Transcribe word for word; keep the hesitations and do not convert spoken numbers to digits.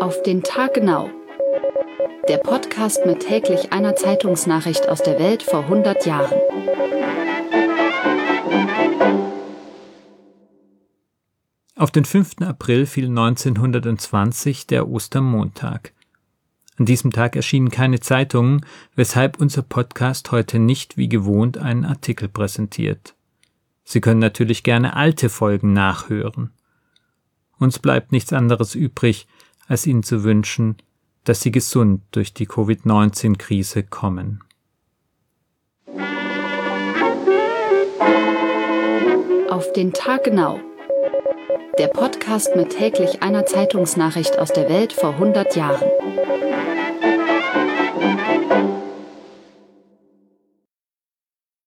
Auf den Tag genau. Der Podcast mit täglich einer Zeitungsnachricht aus der Welt vor hundert Jahren. Auf den fünften April fiel neunzehnhundertzwanzig der Ostermontag. An diesem Tag erschienen keine Zeitungen, weshalb unser Podcast heute nicht wie gewohnt einen Artikel präsentiert. Sie können natürlich gerne alte Folgen nachhören. Uns bleibt nichts anderes übrig, als Ihnen zu wünschen, dass Sie gesund durch die Covid neunzehn Krise kommen. Auf den Tag genau. Der Podcast mit täglich einer Zeitungsnachricht aus der Welt vor hundert Jahren.